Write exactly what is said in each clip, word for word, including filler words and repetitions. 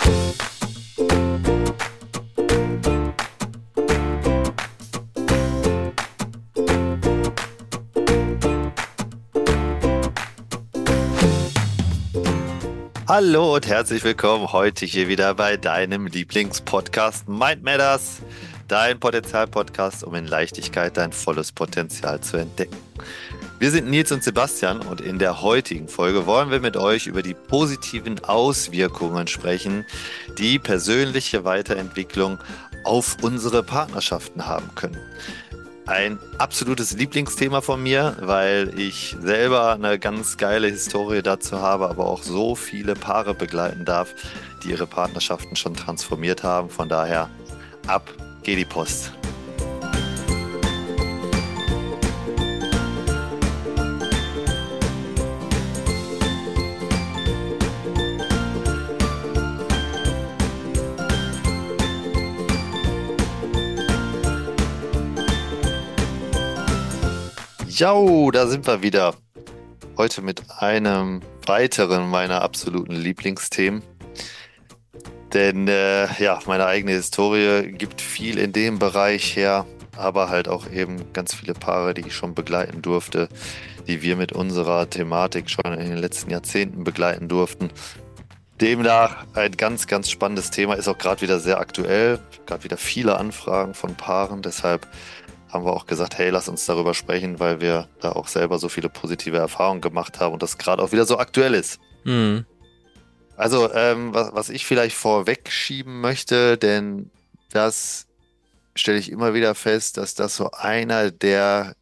Hallo und herzlich willkommen heute hier wieder bei deinem Lieblingspodcast Mind Matters, dein Potenzial-Podcast, um in Leichtigkeit dein volles Potenzial zu entdecken. Wir sind Nils und Sebastian und in der heutigen Folge wollen wir mit euch über die positiven Auswirkungen sprechen, die persönliche Weiterentwicklung auf unsere Partnerschaften haben können. Ein absolutes Lieblingsthema von mir, weil ich selber eine ganz geile Historie dazu habe, aber auch so viele Paare begleiten darf, die ihre Partnerschaften schon transformiert haben. Von daher, ab geht die Post. Jo, da sind wir wieder. Heute mit einem weiteren meiner absoluten Lieblingsthemen. Denn äh, ja, meine eigene Historie gibt viel in dem Bereich her, aber halt auch eben ganz viele Paare, die ich schon begleiten durfte, die wir mit unserer Thematik schon in den letzten Jahrzehnten begleiten durften. Demnach ein ganz, ganz spannendes Thema, ist auch gerade wieder sehr aktuell. Gerade wieder viele Anfragen von Paaren, deshalb haben wir auch gesagt, hey, lass uns darüber sprechen, weil wir da auch selber so viele positive Erfahrungen gemacht haben und das gerade auch wieder so aktuell ist. Mhm. Also, ähm, was, was ich vielleicht vorweg schieben möchte, denn das stelle ich immer wieder fest, dass das so einer der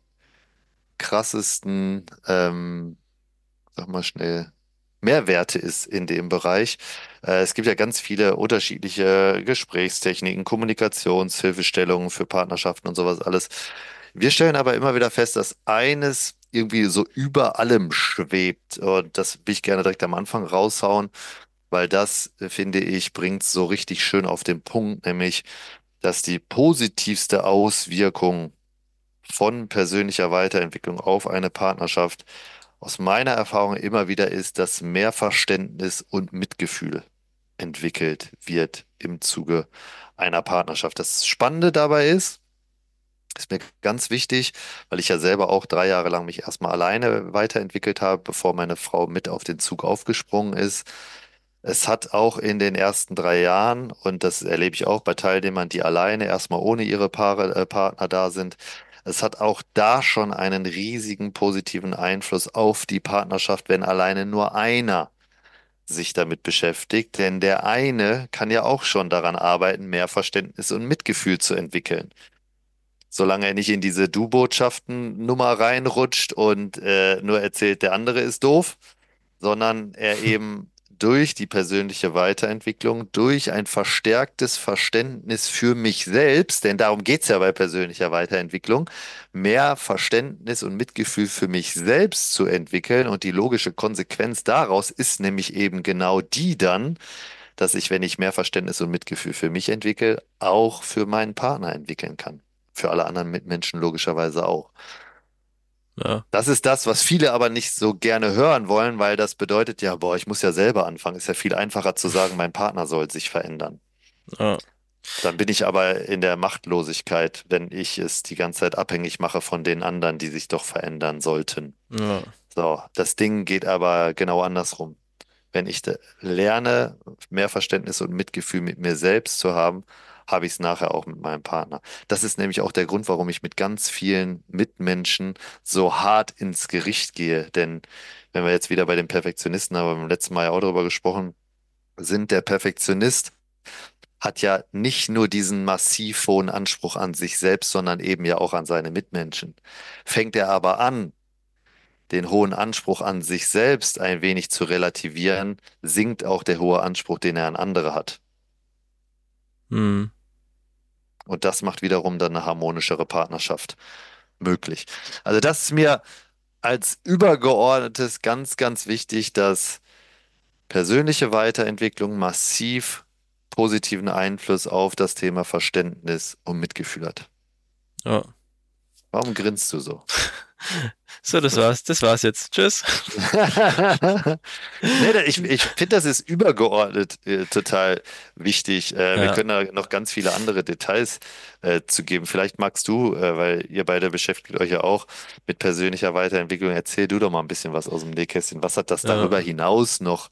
krassesten, ähm, sag mal schnell, Mehrwerte ist in dem Bereich. Äh, es gibt ja ganz viele unterschiedliche Gesprächstechniken, Kommunikationshilfestellungen für Partnerschaften und sowas alles. Wir stellen aber immer wieder fest, dass eines irgendwie so über allem schwebt. Und das will ich gerne direkt am Anfang raushauen, weil das, äh, finde ich, bringt es so richtig schön auf den Punkt, nämlich, dass die positivste Auswirkung von persönlicher Weiterentwicklung auf eine Partnerschaft aus meiner Erfahrung immer wieder ist, dass mehr Verständnis und Mitgefühl entwickelt wird im Zuge einer Partnerschaft. Das Spannende dabei ist, ist mir ganz wichtig, weil ich ja selber auch drei Jahre lang mich erstmal alleine weiterentwickelt habe, bevor meine Frau mit auf den Zug aufgesprungen ist. Es hat auch in den ersten drei Jahren, und das erlebe ich auch bei Teilnehmern, die alleine erstmal ohne ihre Paare, äh, Partner da sind, es hat auch da schon einen riesigen positiven Einfluss auf die Partnerschaft, wenn alleine nur einer sich damit beschäftigt. Denn der eine kann ja auch schon daran arbeiten, mehr Verständnis und Mitgefühl zu entwickeln. Solange er nicht in diese Du-Botschaften-Nummer reinrutscht und äh, nur erzählt, der andere ist doof, sondern er eben durch die persönliche Weiterentwicklung, durch ein verstärktes Verständnis für mich selbst, denn darum geht's ja bei persönlicher Weiterentwicklung, mehr Verständnis und Mitgefühl für mich selbst zu entwickeln. Und die logische Konsequenz daraus ist nämlich eben genau die dann, dass ich, wenn ich mehr Verständnis und Mitgefühl für mich entwickle, auch für meinen Partner entwickeln kann. Für alle anderen Mitmenschen logischerweise auch. Ja, Das ist das, was viele aber nicht so gerne hören wollen, weil das bedeutet ja, boah, ich muss ja selber anfangen. Ist ja viel einfacher zu sagen, mein Partner soll sich verändern. ja, Dann bin ich aber in der Machtlosigkeit, wenn ich es die ganze Zeit abhängig mache von den anderen, die sich doch verändern sollten. ja, So, das Ding geht aber genau andersrum. Wenn ich da lerne, mehr Verständnis und Mitgefühl mit mir selbst zu haben, habe ich es nachher auch mit meinem Partner. Das ist nämlich auch der Grund, warum ich mit ganz vielen Mitmenschen so hart ins Gericht gehe. Denn wenn wir jetzt wieder bei den Perfektionisten, haben wir beim letzten Mal ja auch darüber gesprochen, sind der Perfektionist hat ja nicht nur diesen massiv hohen Anspruch an sich selbst, sondern eben ja auch an seine Mitmenschen. Fängt er aber an, den hohen Anspruch an sich selbst ein wenig zu relativieren, sinkt auch der hohe Anspruch, den er an andere hat. hm, Und das macht wiederum dann eine harmonischere Partnerschaft möglich. Also das ist mir als übergeordnetes ganz, ganz wichtig, dass persönliche Weiterentwicklung massiv positiven Einfluss auf das Thema Verständnis und Mitgefühl hat. ja. Warum grinst du so? So, das war's. Das war's jetzt. Tschüss. Nee, da- ich, ich finde, das ist übergeordnet äh, total wichtig. Äh, wir Ja, können da noch ganz viele andere Details äh, zu geben. Vielleicht magst du, äh, weil ihr beide beschäftigt euch ja auch mit persönlicher Weiterentwicklung, erzähl du doch mal ein bisschen was aus dem Nähkästchen. Was hat das darüber ja. hinaus noch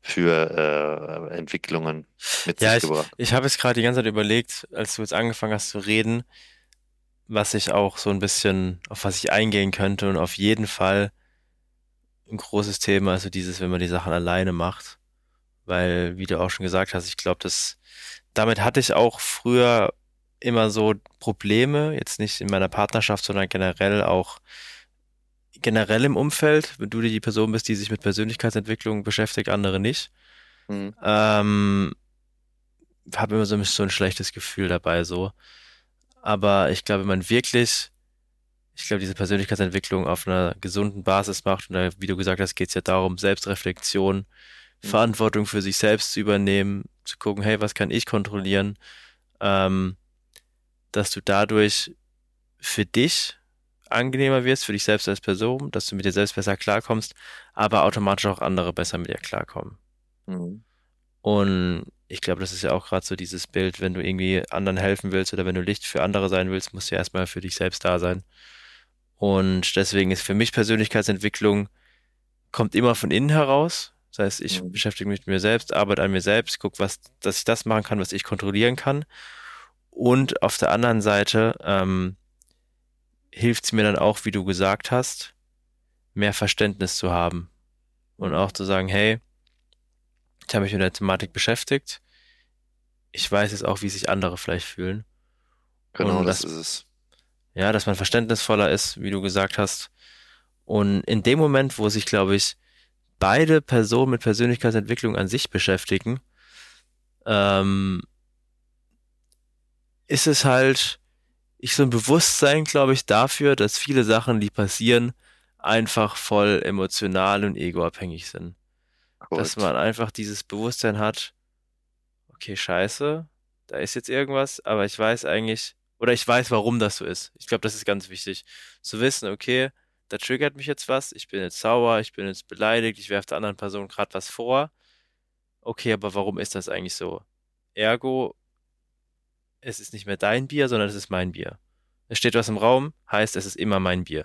für äh, Entwicklungen mit Ja, sich ich, gebracht? ich habe jetzt gerade die ganze Zeit überlegt, als du jetzt angefangen hast zu reden, was ich auch so ein bisschen, auf was ich eingehen könnte und auf jeden Fall ein großes Thema, also dieses, wenn man die Sachen alleine macht, weil, wie du auch schon gesagt hast, ich glaube, das, damit hatte ich auch früher immer so Probleme, jetzt nicht in meiner Partnerschaft, sondern generell auch generell im Umfeld, wenn du die Person bist, die sich mit Persönlichkeitsentwicklung beschäftigt, andere nicht. Mhm. Ähm, habe immer so, so ein schlechtes Gefühl dabei so. Aber ich glaube, wenn man wirklich, ich glaube, diese Persönlichkeitsentwicklung auf einer gesunden Basis macht, und da, wie du gesagt hast, geht es ja darum, Selbstreflexion, Mhm. Verantwortung für sich selbst zu übernehmen, zu gucken, hey, was kann ich kontrollieren, ähm, dass du dadurch für dich angenehmer wirst, für dich selbst als Person, dass du mit dir selbst besser klarkommst, aber automatisch auch andere besser mit dir klarkommen. Mhm. Und ich glaube, das ist ja auch gerade so dieses Bild, wenn du irgendwie anderen helfen willst oder wenn du Licht für andere sein willst, musst du ja erstmal für dich selbst da sein. Und deswegen ist für mich Persönlichkeitsentwicklung kommt immer von innen heraus. Das heißt, ich Mhm. beschäftige mich mit mir selbst, arbeite an mir selbst, gucke, was, dass ich das machen kann, was ich kontrollieren kann. Und auf der anderen Seite ähm, hilft es mir dann auch, wie du gesagt hast, mehr Verständnis zu haben und Mhm. auch zu sagen, hey, ich habe mich mit der Thematik beschäftigt. Ich weiß jetzt auch, wie sich andere vielleicht fühlen. Genau, Und das dass, ist es. ja, dass man verständnisvoller ist, wie du gesagt hast. Und in dem Moment, wo sich, glaube ich, beide Personen mit Persönlichkeitsentwicklung an sich beschäftigen, ähm, ist es halt ich so ein Bewusstsein, glaube ich, dafür, dass viele Sachen, die passieren, einfach voll emotional und egoabhängig sind. Dass Korrekt. man einfach dieses Bewusstsein hat, okay, scheiße, da ist jetzt irgendwas, aber ich weiß eigentlich, oder ich weiß, warum das so ist. Ich glaube, das ist ganz wichtig. Zu wissen, okay, da triggert mich jetzt was, ich bin jetzt sauer, ich bin jetzt beleidigt, ich werfe der anderen Person gerade was vor. Okay, aber warum ist das eigentlich so? Ergo, es ist nicht mehr dein Bier, sondern es ist mein Bier. Es steht was im Raum, heißt, es ist immer mein Bier.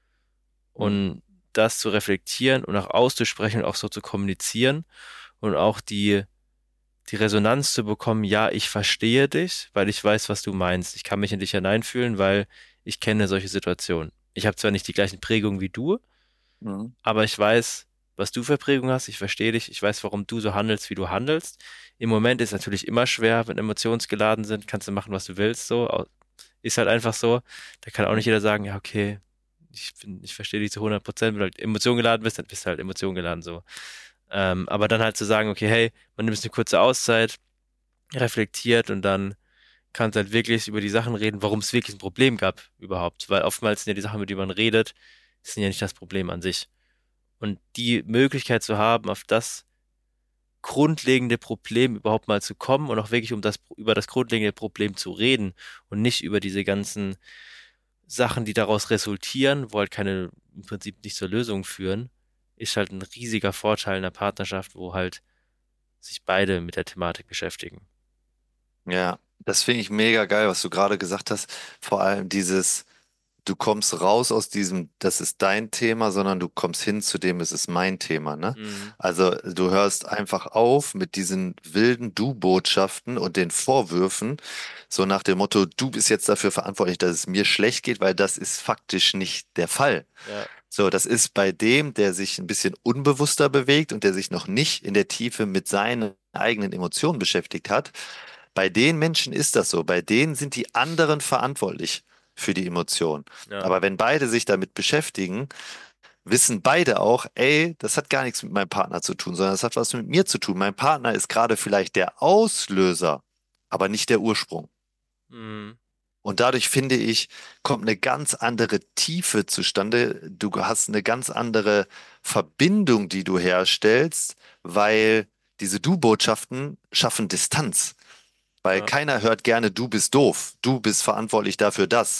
Mhm. Und das zu reflektieren und auch auszusprechen und auch so zu kommunizieren und auch die, die Resonanz zu bekommen, ja, ich verstehe dich, weil ich weiß, was du meinst. Ich kann mich in dich hineinfühlen, weil ich kenne solche Situationen. Ich habe zwar nicht die gleichen Prägungen wie du, Mhm. aber ich weiß, was du für Prägungen hast. Ich verstehe dich. Ich weiß, warum du so handelst, wie du handelst. Im Moment ist natürlich immer schwer, wenn emotionsgeladen sind, kannst du machen, was du willst, so. Au- Ist halt einfach so. Da kann auch nicht jeder sagen, ja, okay, ich bin, ich verstehe dich zu hundert Prozent. Wenn du halt emotiongeladen bist, dann bist du halt emotiongeladen, so. Ähm, aber dann halt zu sagen, okay, hey, man nimmt eine kurze Auszeit, reflektiert und dann kannst halt wirklich über die Sachen reden, warum es wirklich ein Problem gab überhaupt. Weil oftmals sind ja die Sachen, über die man redet, sind ja nicht das Problem an sich. Und die Möglichkeit zu haben, auf das grundlegende Problem überhaupt mal zu kommen und auch wirklich um das, über das grundlegende Problem zu reden und nicht über diese ganzen Sachen, die daraus resultieren, wo halt keine, im Prinzip nicht zur Lösung führen, ist halt ein riesiger Vorteil in einer Partnerschaft, wo halt sich beide mit der Thematik beschäftigen. Ja, das finde ich mega geil, was du gerade gesagt hast. Vor allem dieses, du kommst raus aus diesem, das ist dein Thema, sondern du kommst hin zu dem, es ist mein Thema, ne? Mhm. Also du hörst einfach auf mit diesen wilden Du-Botschaften und den Vorwürfen, so nach dem Motto, du bist jetzt dafür verantwortlich, dass es mir schlecht geht, weil das ist faktisch nicht der Fall. Ja, So, das ist bei dem, der sich ein bisschen unbewusster bewegt und der sich noch nicht in der Tiefe mit seinen eigenen Emotionen beschäftigt hat. Bei den Menschen ist das so. Bei denen sind die anderen verantwortlich für die Emotionen. ja, Aber wenn beide sich damit beschäftigen, wissen beide auch, ey, das hat gar nichts mit meinem Partner zu tun, sondern das hat was mit mir zu tun. Mein Partner ist gerade vielleicht der Auslöser, aber nicht der Ursprung. mhm. Und dadurch finde ich, kommt eine ganz andere Tiefe zustande. Du hast eine ganz andere Verbindung, die du herstellst, weil diese Du-Botschaften schaffen Distanz. Weil Ja, keiner hört gerne, du bist doof, du bist verantwortlich dafür, das.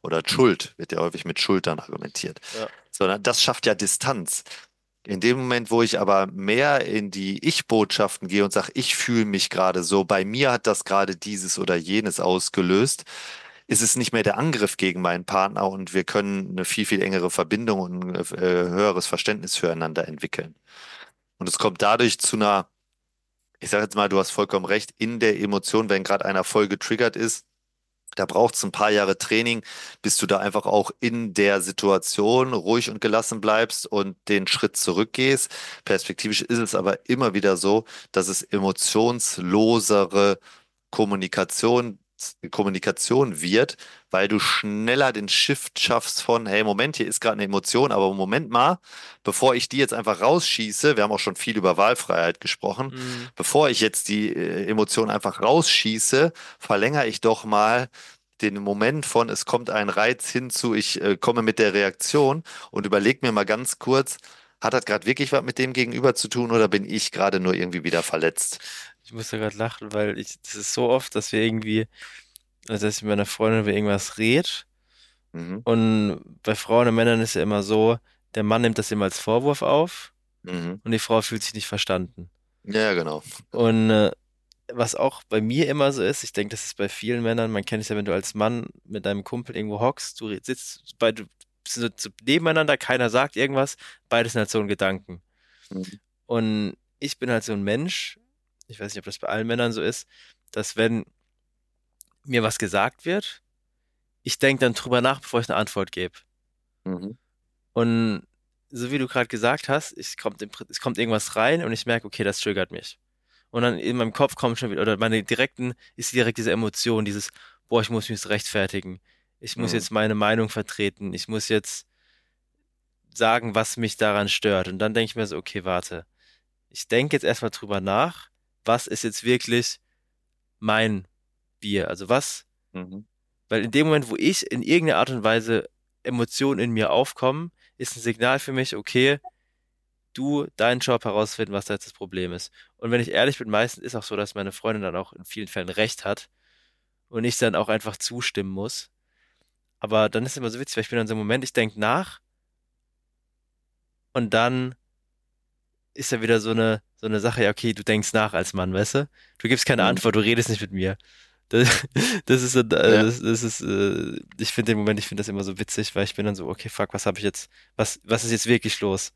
Oder Schuld, wird ja häufig mit Schuld dann argumentiert. Ja. Sondern das schafft ja Distanz. In dem Moment, wo ich aber mehr in die Ich-Botschaften gehe und sage, ich fühle mich gerade so, bei mir hat das gerade dieses oder jenes ausgelöst, ist es nicht mehr der Angriff gegen meinen Partner und wir können eine viel, viel engere Verbindung und ein äh, höheres Verständnis füreinander entwickeln. Und es kommt dadurch zu einer, ich sage jetzt mal, du hast vollkommen recht, in der Emotion, wenn gerade einer voll getriggert ist, da braucht es ein paar Jahre Training, bis du da einfach auch in der Situation ruhig und gelassen bleibst und den Schritt zurückgehst. Perspektivisch ist es aber immer wieder so, dass es emotionslosere Kommunikation, Kommunikation wird, weil du schneller den Shift schaffst von, hey, Moment, hier ist gerade eine Emotion, aber Moment mal, bevor ich die jetzt einfach rausschieße, wir haben auch schon viel über Wahlfreiheit gesprochen, Mhm. bevor ich jetzt die äh, Emotion einfach rausschieße, verlängere ich doch mal den Moment von, es kommt ein Reiz hinzu, ich äh, komme mit der Reaktion und überleg mir mal ganz kurz, hat das gerade wirklich was mit dem Gegenüber zu tun oder bin ich gerade nur irgendwie wieder verletzt? Ich muss ja gerade lachen, weil ich, das ist so oft, dass wir irgendwie, also dass ich mit meiner Freundin über irgendwas red. Mhm. Und bei Frauen und Männern ist ja immer so, der Mann nimmt das immer als Vorwurf auf Mhm. und die Frau fühlt sich nicht verstanden. Ja, genau. Und äh, was auch bei mir immer so ist, ich denke, das ist bei vielen Männern, man kennt es ja, wenn du als Mann mit deinem Kumpel irgendwo hockst, du sitzt bei, du sind so nebeneinander, keiner sagt irgendwas, beides sind halt so ein Gedanken. Mhm. Und ich bin halt so ein Mensch, ich weiß nicht, ob das bei allen Männern so ist, dass wenn mir was gesagt wird, ich denke dann drüber nach, bevor ich eine Antwort gebe. Mhm. Und so wie du gerade gesagt hast, es kommt, im Prin- es kommt irgendwas rein und ich merke, okay, das triggert mich. Und dann in meinem Kopf kommt schon wieder, oder meine direkten, ist direkt diese Emotion, dieses, boah, ich muss mich jetzt rechtfertigen. Ich muss Mhm. jetzt meine Meinung vertreten. Ich muss jetzt sagen, was mich daran stört. Und dann denke ich mir so, okay, warte. Ich denke jetzt erstmal drüber nach, was ist jetzt wirklich mein Bier? Also was, Mhm. weil in dem Moment, wo ich in irgendeiner Art und Weise Emotionen in mir aufkommen, ist ein Signal für mich, okay, du deinen Job herausfinden, was da jetzt das Problem ist. Und wenn ich ehrlich bin, meistens ist auch so, dass meine Freundin dann auch in vielen Fällen recht hat und ich dann auch einfach zustimmen muss. Aber dann ist es immer so witzig, weil ich bin dann so im Moment, ich denke nach und dann ist ja wieder so eine, so eine Sache, ja, okay, du denkst nach als Mann, weißt du? Du gibst keine Mhm. Antwort, du redest nicht mit mir. Das, das ist, so- äh, Ja. das, das ist, äh, ich finde den Moment, ich finde das immer so witzig, weil ich bin dann so, okay, fuck, was habe ich jetzt, was, was ist jetzt wirklich los?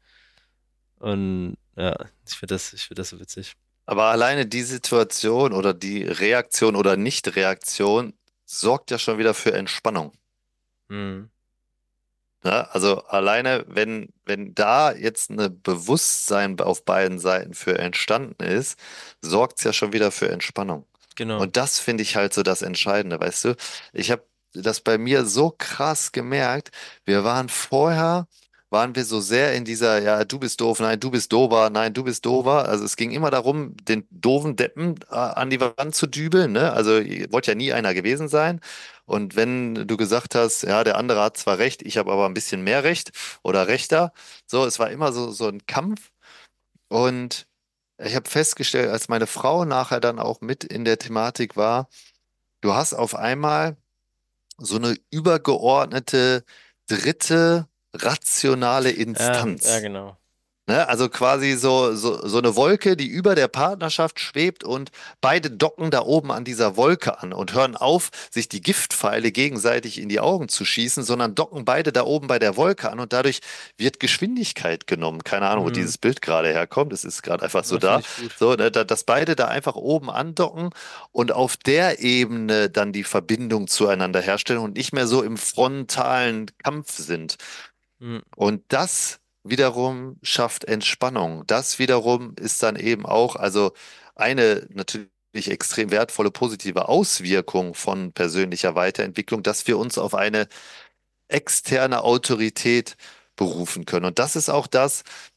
Und ja, ich finde das, ich finde das so witzig. Aber alleine die Situation oder die Reaktion oder Nicht-Reaktion sorgt ja schon wieder für Entspannung. Hm, Ne? Also alleine, wenn, wenn da jetzt ein Bewusstsein auf beiden Seiten für entstanden ist, sorgt es ja schon wieder für Entspannung. genau. Und das finde ich halt so das Entscheidende, weißt du? Ich habe das bei mir so krass gemerkt. Wir waren vorher, waren wir so sehr in dieser, ja, du bist doof, nein, du bist dober, nein, du bist dober. Also es ging immer darum, den doofen Deppen äh, an die Wand zu dübeln, ne? Also wollte ja nie einer gewesen sein. Und wenn du gesagt hast, ja, der andere hat zwar recht, ich habe aber ein bisschen mehr Recht oder rechter, so, es war immer so, so ein Kampf. Und ich habe festgestellt, als meine Frau nachher dann auch mit in der Thematik war, du hast auf einmal so eine übergeordnete dritte rationale Ja, ja, Instanz. genau. Ne? Also quasi so, so, so eine Wolke, die über der Partnerschaft schwebt und beide docken da oben an dieser Wolke an und hören auf, sich die Giftpfeile gegenseitig in die Augen zu schießen, sondern docken beide da oben bei der Wolke an und dadurch wird Geschwindigkeit genommen. Keine Ahnung, wo Hm, dieses Bild gerade herkommt. Es ist gerade einfach so ja, finde da. ich gut. So, ne, da, dass beide da einfach oben andocken und auf der Ebene dann die Verbindung zueinander herstellen und nicht mehr so im frontalen Kampf sind. Hm, Und das wiederum schafft Entspannung. Das wiederum ist dann eben auch, also eine natürlich extrem wertvolle positive Auswirkung von persönlicher Weiterentwicklung, dass wir uns auf eine externe Autorität berufen können. Und das ist auch das,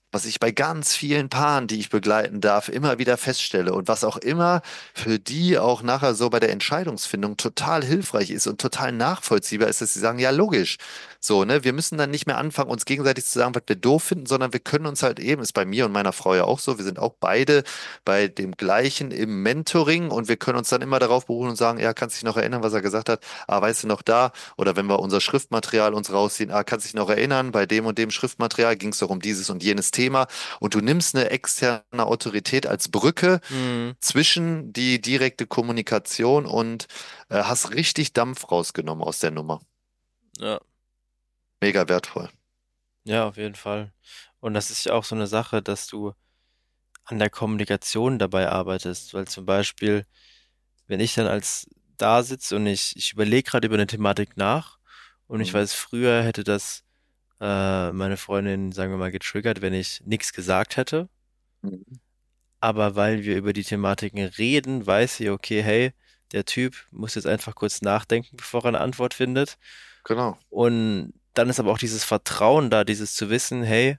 was ich bei ganz vielen Paaren, die ich begleiten darf, immer wieder feststelle und was auch immer für die auch nachher so bei der Entscheidungsfindung total hilfreich ist und total nachvollziehbar ist, dass sie sagen, ja, logisch. So, ne, wir müssen dann nicht mehr anfangen, uns gegenseitig zu sagen, was wir doof finden, sondern wir können uns halt eben, ist bei mir und meiner Frau ja auch so, wir sind auch beide bei dem gleichen im Mentoring und wir können uns dann immer darauf berufen und sagen, ja, kannst dich noch erinnern, was er gesagt hat? Ah, weißt du noch da? Oder wenn wir unser Schriftmaterial uns rausziehen, ah, kannst dich noch erinnern, bei dem und dem Schriftmaterial ging es doch um dieses und jenes Thema. Und du nimmst eine externe Autorität als Brücke Mhm. zwischen die direkte Kommunikation und äh, hast richtig Dampf rausgenommen aus der Nummer. Ja, Mega wertvoll. ja, auf jeden Fall. Und das ist ja auch so eine Sache, dass du an der Kommunikation dabei arbeitest, weil zum Beispiel, wenn ich dann als da sitze und ich, ich überlege gerade über eine Thematik nach und ich Mhm. weiß, früher hätte das äh, meine Freundin, sagen wir mal, getriggert, wenn ich nichts gesagt hätte. Mhm. Aber weil wir über die Thematiken reden, weiß sie, okay, hey, der Typ muss jetzt einfach kurz nachdenken, bevor er eine Antwort findet. Genau. Und dann ist aber auch dieses Vertrauen da, dieses zu wissen, hey,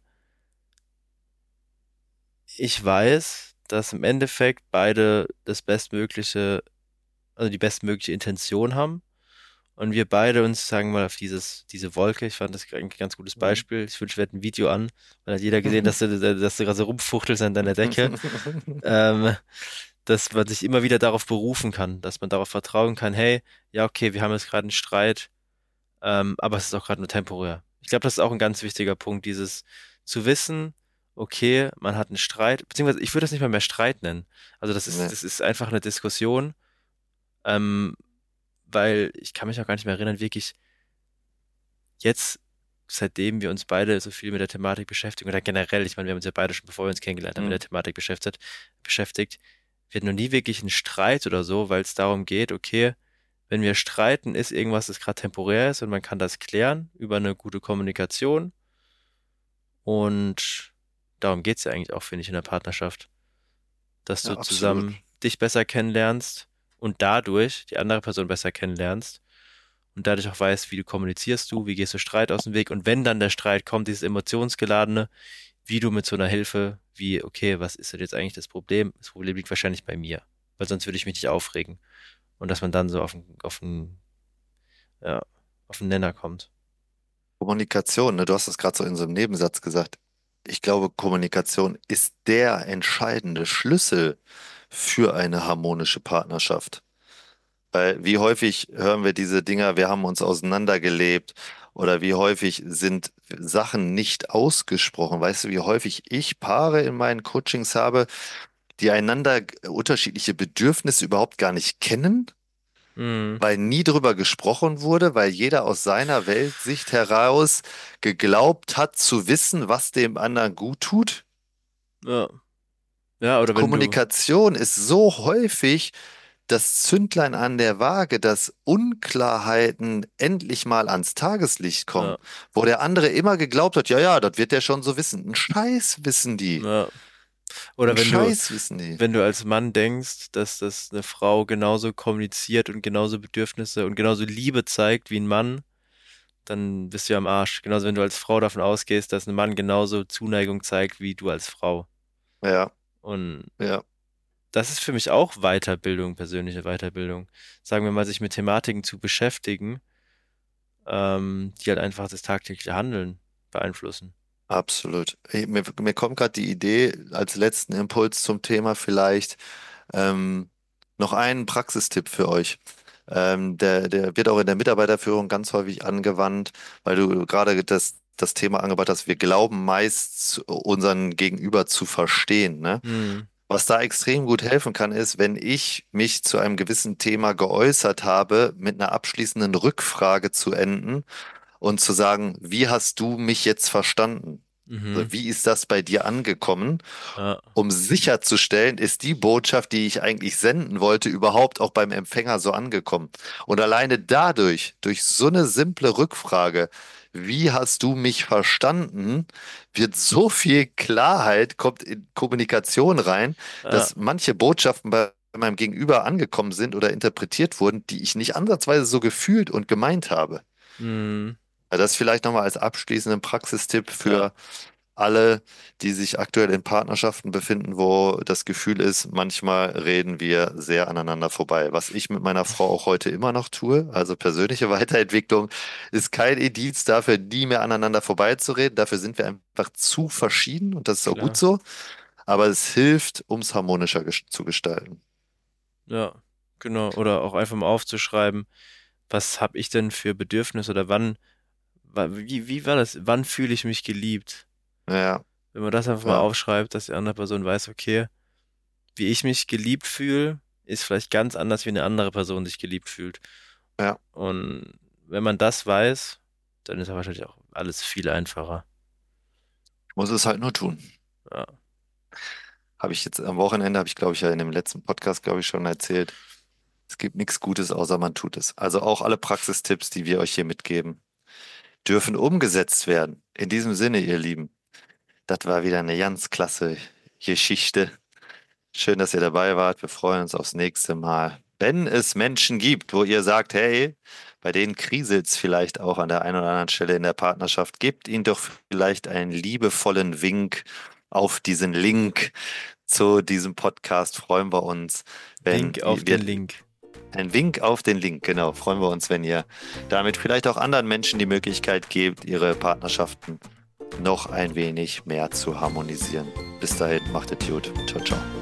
ich weiß, dass im Endeffekt beide das Bestmögliche, also die bestmögliche Intention haben. Und wir beide uns, sagen wir mal, auf dieses, diese Wolke, ich fand das eigentlich ein ganz gutes Mhm. Beispiel. Ich wünsche, wir hätten ein Video an, weil hat jeder gesehen, dass du, dass du gerade so rumfuchtelst an deiner Decke. Ähm, dass man sich immer wieder darauf berufen kann, dass man darauf vertrauen kann, hey, ja, okay, wir haben jetzt gerade einen Streit, ähm, aber es ist auch gerade nur temporär. Ich glaube, das ist auch ein ganz wichtiger Punkt, dieses zu wissen, okay, man hat einen Streit, beziehungsweise ich würde das nicht mal mehr Streit nennen. Also das ist, Nee, das ist einfach eine Diskussion, ähm, weil ich kann mich auch gar nicht mehr erinnern, wirklich jetzt, seitdem wir uns beide so viel mit der Thematik beschäftigen, oder generell, ich meine, wir haben uns ja beide schon, bevor wir uns kennengelernt haben, mit der mhm. Thematik beschäftigt, beschäftigt, wir hatten noch nie wirklich einen Streit oder so, weil es darum geht, okay, wenn wir streiten, ist irgendwas, das gerade temporär ist und man kann das klären über eine gute Kommunikation und darum geht's ja eigentlich auch, finde ich, in der Partnerschaft, dass Ja, du absolut. zusammen dich besser kennenlernst und dadurch die andere Person besser kennenlernst und dadurch auch weißt, wie du kommunizierst du, wie gehst du Streit aus dem Weg und wenn dann der Streit kommt, dieses emotionsgeladene, wie du mit so einer Hilfe, wie, okay, was ist denn jetzt eigentlich das Problem? Das Problem liegt wahrscheinlich bei mir, weil sonst würde ich mich nicht aufregen und dass man dann so auf einen, auf einen, ja, auf einen Nenner kommt. Kommunikation, ne? Du hast es gerade so in so einem Nebensatz gesagt. Ich glaube, Kommunikation ist der entscheidende Schlüssel für eine harmonische Partnerschaft. Weil wie häufig hören wir diese Dinger, wir haben uns auseinandergelebt oder wie häufig sind Sachen nicht ausgesprochen. Weißt du, wie häufig ich Paare in meinen Coachings habe, die einander unterschiedliche Bedürfnisse überhaupt gar nicht kennen, Mhm. weil nie drüber gesprochen wurde, weil jeder aus seiner Weltsicht heraus geglaubt hat zu wissen, was dem anderen gut tut. Ja. Ja, oder wenn du, Kommunikation ist so häufig das Zündlein an der Waage, dass Unklarheiten endlich mal ans Tageslicht kommen, ja, wo der andere immer geglaubt hat, ja, ja, das wird der schon so wissen. Ein Scheiß wissen die. ja. Oder Ein wenn du, Scheiß wissen die. wenn du als Mann denkst, dass das eine Frau genauso kommuniziert und genauso Bedürfnisse und genauso Liebe zeigt wie ein Mann, dann bist du ja am Arsch. Genauso wenn du als Frau davon ausgehst, dass ein Mann genauso Zuneigung zeigt wie du als Frau. Ja, Und ja, das ist für mich auch Weiterbildung, persönliche Weiterbildung. Sagen wir mal, sich mit Thematiken zu beschäftigen, ähm, die halt einfach das tagtägliche Handeln beeinflussen. absolut. Ich, mir, mir kommt gerade die Idee als letzten Impuls zum Thema vielleicht ähm, noch einen Praxistipp für euch. Ähm, der, der wird auch in der Mitarbeiterführung ganz häufig angewandt, weil du gerade das, das Thema angebracht hast, wir glauben meist, unseren Gegenüber zu verstehen, ne? Hm, Was da extrem gut helfen kann, ist, wenn ich mich zu einem gewissen Thema geäußert habe, mit einer abschließenden Rückfrage zu enden und zu sagen, wie hast du mich jetzt verstanden? mhm, Also wie ist das bei dir angekommen? ja, Um sicherzustellen, ist die Botschaft, die ich eigentlich senden wollte, überhaupt auch beim Empfänger so angekommen. Und alleine dadurch, durch so eine simple Rückfrage, wie hast du mich verstanden, wird so viel Klarheit, kommt in Kommunikation rein, ja, dass manche Botschaften bei meinem Gegenüber angekommen sind oder interpretiert wurden, die ich nicht ansatzweise so gefühlt und gemeint habe. hm, Ja, das vielleicht nochmal als abschließenden Praxistipp ja, für alle, die sich aktuell in Partnerschaften befinden, wo das Gefühl ist, manchmal reden wir sehr aneinander vorbei. Was ich mit meiner Frau auch heute immer noch tue, also persönliche Weiterentwicklung, ist kein Indiz dafür, nie mehr aneinander vorbeizureden. Dafür sind wir einfach zu verschieden und das ist auch gut Klar. so. Aber es hilft, um es harmonischer ges- zu gestalten. Ja, genau. Oder auch einfach mal aufzuschreiben, was habe ich denn für Bedürfnisse oder wann, wa- wie, wie war das? Wann fühle ich mich geliebt? Ja, Wenn man das einfach mal ja, aufschreibt, dass die andere Person weiß, okay, wie ich mich geliebt fühle, ist vielleicht ganz anders, wie eine andere Person sich geliebt fühlt. ja. Und wenn man das weiß, dann ist ja wahrscheinlich auch alles viel einfacher. Ich muss es halt nur tun. Ja, Habe ich jetzt am Wochenende, habe ich glaube ich ja in dem letzten Podcast, glaube ich, schon erzählt. Es gibt nichts Gutes, außer man tut es. Also auch alle Praxistipps, die wir euch hier mitgeben, dürfen umgesetzt werden. In diesem Sinne, ihr Lieben, das war wieder eine ganz klasse Geschichte. Schön, dass ihr dabei wart. Wir freuen uns aufs nächste Mal. Wenn es Menschen gibt, wo ihr sagt, hey, bei denen kriselt es vielleicht auch an der einen oder anderen Stelle in der Partnerschaft, gebt ihnen doch vielleicht einen liebevollen Wink auf diesen Link zu diesem Podcast. Freuen wir uns, wenn Wink auf den wir Link. ein Wink auf den Link, genau. Freuen wir uns, wenn ihr damit vielleicht auch anderen Menschen die Möglichkeit gebt, ihre Partnerschaften noch ein wenig mehr zu harmonisieren. Bis dahin, macht es gut. Ciao, ciao.